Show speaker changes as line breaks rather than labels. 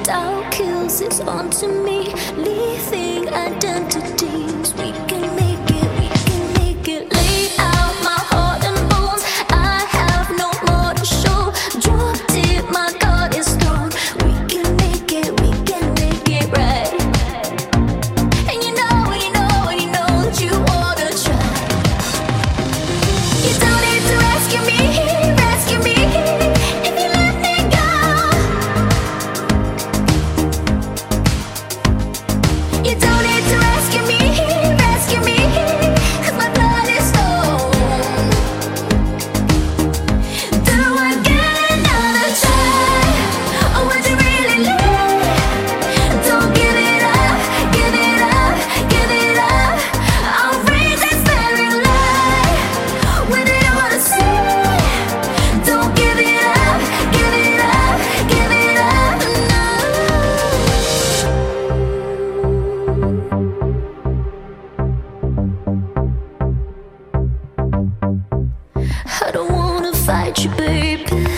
Doubt kills its onto me, leaving identities. We can make it, we can make it. Lay out my heart and bones. I have no more to show. Dropped it, my guard is thrown. We can make it right. And you know, and you know, and you know that you wanna try. You don't need to rescue me, rescue me. If you let me go, you don't need to rescue me, rescue me. 'Cause my blood is stone. Do I get another try? Or would you really leave? Don't give it up, give it up, give it up. I'll raise this very light. When do you wanna see? Don't give it up, give it up, give it up. No. I don't wanna fight you, baby.